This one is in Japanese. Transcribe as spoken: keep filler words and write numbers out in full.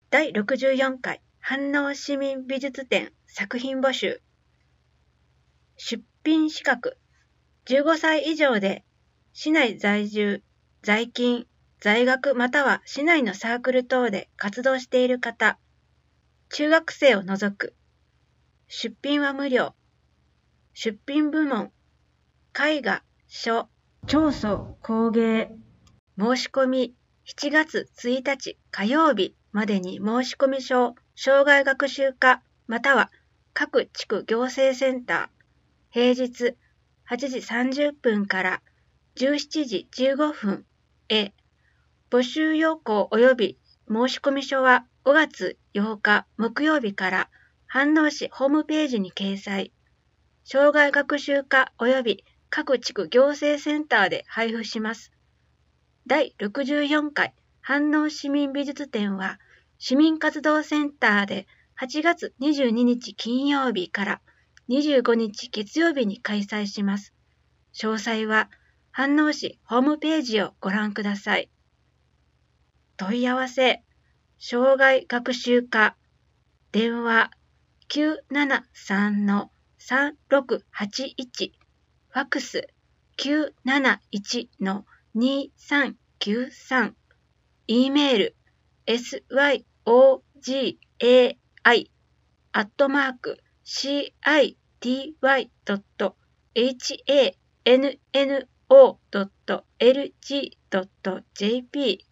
だいろくじゅうよんかい飯能市民美術展作品募集。出品資格じゅうごさい以上で市内在住、在勤、在学または市内のサークル等で活動している方、中学生を除く。出品は無料。出品部門絵画、書、彫塑、工芸。申し込みしちがつついたち火曜日までに申し込み書を障害学習課または各地区行政センター、平日はちじさんじゅっぷんからじゅうしちじじゅうごふんへ。募集要項及び申し込み書はごがつようか木曜日から飯能市ホームページに掲載。障害学習課及び各地区行政センターで配布します。だいろくじゅうよんかい飯能市民美術展は市民活動センターではちがつにじゅうににち金曜日からにじゅうごにち月曜日に開催します。詳細は飯能市ホームページをご覧ください。問い合わせ、障害学習課、電話 きゅうななさんのさんろくはちいち、ファックス きゅうなないちのにさんきゅうさん、E メール エスワイオージーエーアイ アットマーク シーアイティーワイ ドット エイチエーエヌエヌオー ドット エルジー ドット ジェーピー